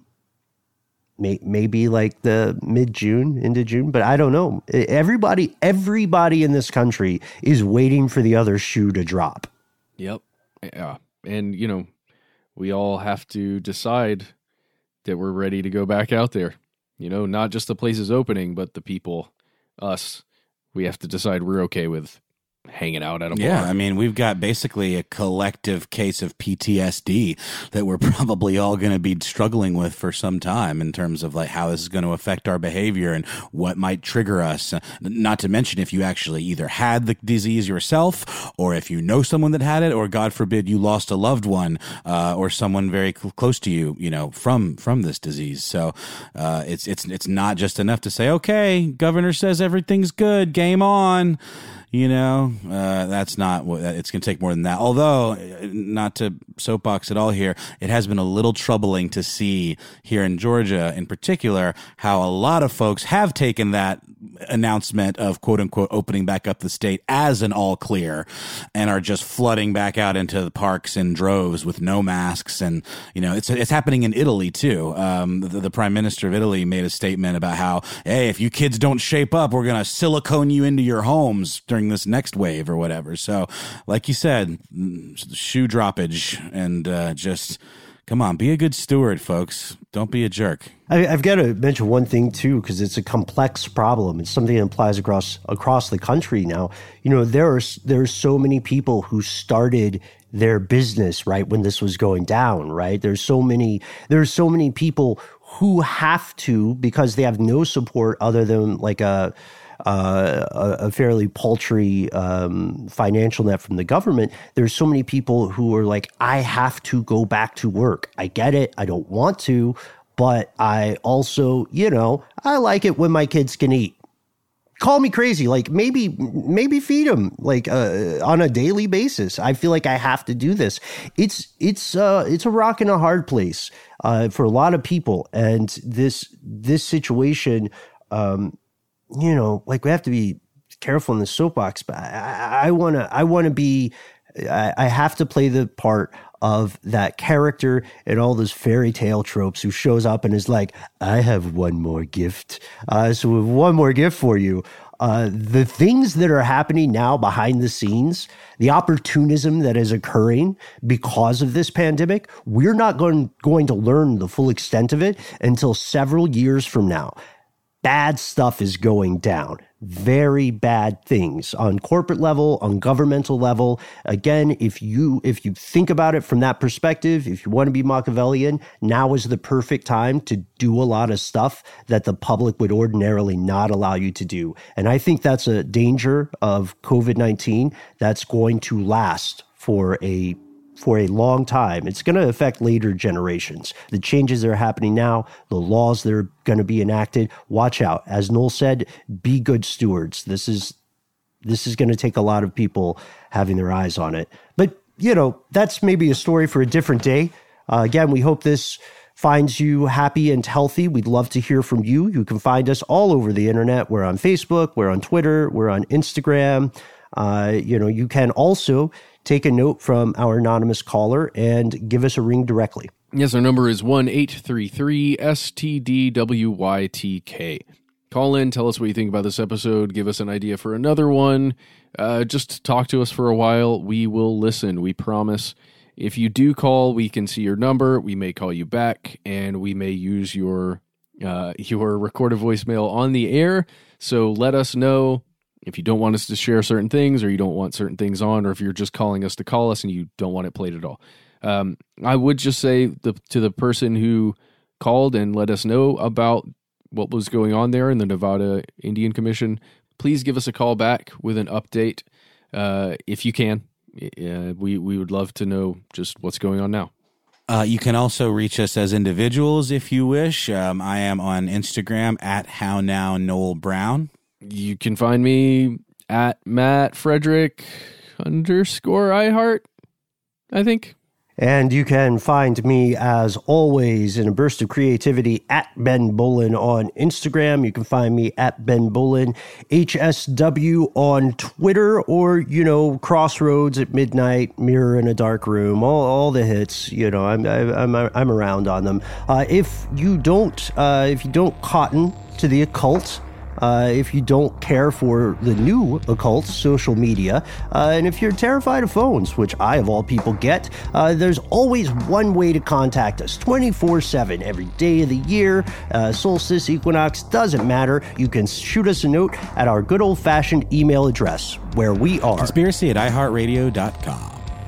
may, maybe like the mid June into June, but I don't know. Everybody, everybody in this country is waiting for the other shoe to drop. Yep. Yeah. And, you know, we all have to decide that we're ready to go back out there. You know, not just the places opening, but the people, us. We have to decide we're okay with hanging out at a bar. Yeah, I mean, we've got basically a collective case of P T S D that we're probably all going to be struggling with for some time in terms of like how this is going to affect our behavior and what might trigger us. Not to mention if you actually either had the disease yourself, or if you know someone that had it, or God forbid you lost a loved one uh, or someone very cl- close to you, you know, from from this disease. So uh, it's it's it's not just enough to say, okay, governor says everything's good, game on. You know, uh, that's not what it's going to take more than that. Although, not to soapbox at all here, it has been a little troubling to see here in Georgia in particular how a lot of folks have taken that announcement of quote unquote opening back up the state as an all clear and are just flooding back out into the parks in droves with no masks. And, you know, it's it's happening in Italy too. Um, the, the prime minister of Italy made a statement about how, hey, if you kids don't shape up, we're going to silicone you into your homes during this next wave or whatever. So like you said, shoe droppage and uh, just come on, be a good steward, folks. Don't be a jerk. I, I've got to mention one thing too, because it's a complex problem. It's something that applies across across the country now. You know, there are there are so many people who started their business right when this was going down. Right, there's so many there's so many people who have to, because they have no support other than like a. Uh, a, a fairly paltry um, financial net from the government. There's so many people who are like, I have to go back to work. I get it. I don't want to, but I also, you know, I like it when my kids can eat. Call me crazy. Like maybe, maybe feed them like uh, on a daily basis. I feel like I have to do this. It's it's uh, it's a rock and a hard place uh, for a lot of people, and this this situation. Um, You know, like we have to be careful in the soapbox, but I want to, I want to be, I, I have to play the part of that character in all those fairy tale tropes who shows up and is like, I have one more gift. Uh, so we have one more gift for you. Uh, the things that are happening now behind the scenes, the opportunism that is occurring because of this pandemic, we're not going, going to learn the full extent of it until several years from now. Bad stuff is going down. very bad things on corporate level, on governmental level. Again, if you if you think about it from that perspective, if you want to be Machiavellian, now is the perfect time to do a lot of stuff that the public would ordinarily not allow you to do. And I think that's a danger of COVID nineteen that's going to last for a for a long time. It's going to affect later generations. The changes that are happening now, the laws that are going to be enacted, watch out. As Noel said, be good stewards. This is this is going to take a lot of people having their eyes on it. But, you know, that's maybe a story for a different day. Uh, again, we hope this finds you happy and healthy. We'd love to hear from you. You can find us all over the internet. We're on Facebook, we're on Twitter, we're on Instagram. Uh, you know, you can also take a note from our anonymous caller and give us a ring directly. Yes, our number is one eight three three S T D W Y T K. Call in, tell us what you think about this episode, give us an idea for another one. Uh, just talk to us for a while. We will listen, we promise. If you do call, we can see your number. We may call you back, and we may use your uh, your recorded voicemail on the air. So let us know if you don't want us to share certain things, or you don't want certain things on, or if you're just calling us to call us and you don't want it played at all. Um, I would just say the, to the person who called and let us know about what was going on there in the Nevada Indian Commission, please give us a call back with an update uh, if you can. Uh, we, we would love to know just what's going on now. Uh, you can also reach us as individuals if you wish. Um, I am on Instagram at How Now Noel Brown. You can find me at Matt Frederick underscore iHeart, I think. And you can find me, as always, in a burst of creativity at Ben Bolin on Instagram. You can find me at Ben Bolin H S W on Twitter, or, you know, Crossroads at midnight, Mirror in a Dark Room, all, all the hits. You know, I'm I'm I'm around on them. Uh, if you don't uh, if you don't cotton to the occult, Uh, if you don't care for the new occult social media, uh, and if you're terrified of phones, which I, of all people, get, uh, there's always one way to contact us, twenty-four seven, every day of the year, uh, solstice, equinox, doesn't matter. You can shoot us a note at our good old-fashioned email address, where we are conspiracy at i heart radio dot com.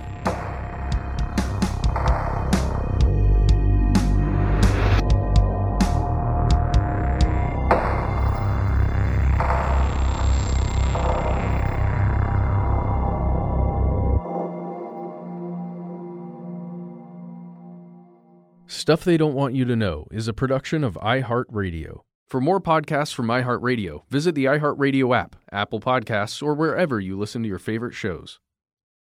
Stuff They Don't Want You to Know is a production of iHeartRadio. For more podcasts from iHeartRadio, visit the iHeartRadio app, Apple Podcasts, or wherever you listen to your favorite shows.